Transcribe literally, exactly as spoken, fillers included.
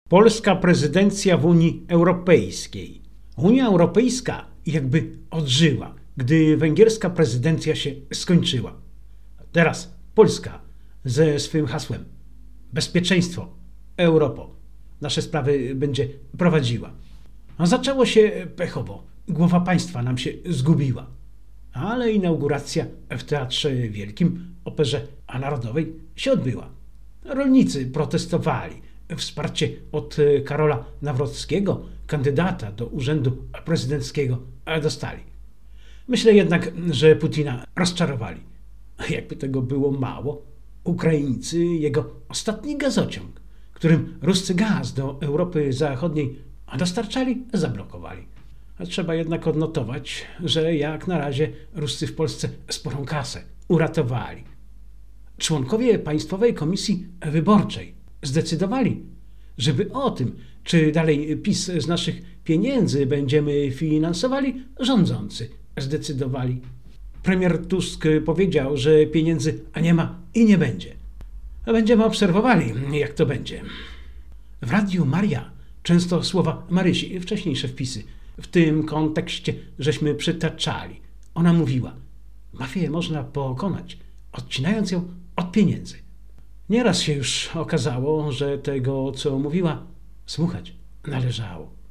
Polska prezydencja w Unii Europejskiej. Unia Europejska jakby odżyła, gdy węgierska prezydencja się skończyła. Teraz Polska ze swym hasłem bezpieczeństwo, Europo nasze sprawy będzie prowadziła. A zaczęło się pechowo. Głowa państwa nam się zgubiła. Ale inauguracja w Teatrze Wielkim, Operze Narodowej się odbyła. Rolnicy protestowali. Wsparcie od Karola Nawrockiego, kandydata do urzędu prezydenckiego, dostali. Myślę jednak, że Putina rozczarowali. Jakby tego było mało, Ukraińcy jego ostatni gazociąg, którym ruscy gaz do Europy Zachodniej dostarczali, zablokowali. Trzeba jednak odnotować, że jak na razie Ruscy w Polsce sporą kasę uratowali. Członkowie Państwowej Komisji Wyborczej zdecydowali, żeby o tym, czy dalej PiS z naszych pieniędzy będziemy finansowali, rządzący zdecydowali. Premier Tusk powiedział, że pieniędzy nie ma i nie będzie. Będziemy obserwowali, jak to będzie. W Radiu Maria często słowa Marysi, wcześniejsze wpisy, w tym kontekście żeśmy przytaczali. Ona mówiła, mafię można pokonać, odcinając ją od pieniędzy. Nieraz się już okazało, że tego, co mówiła, słuchać należało.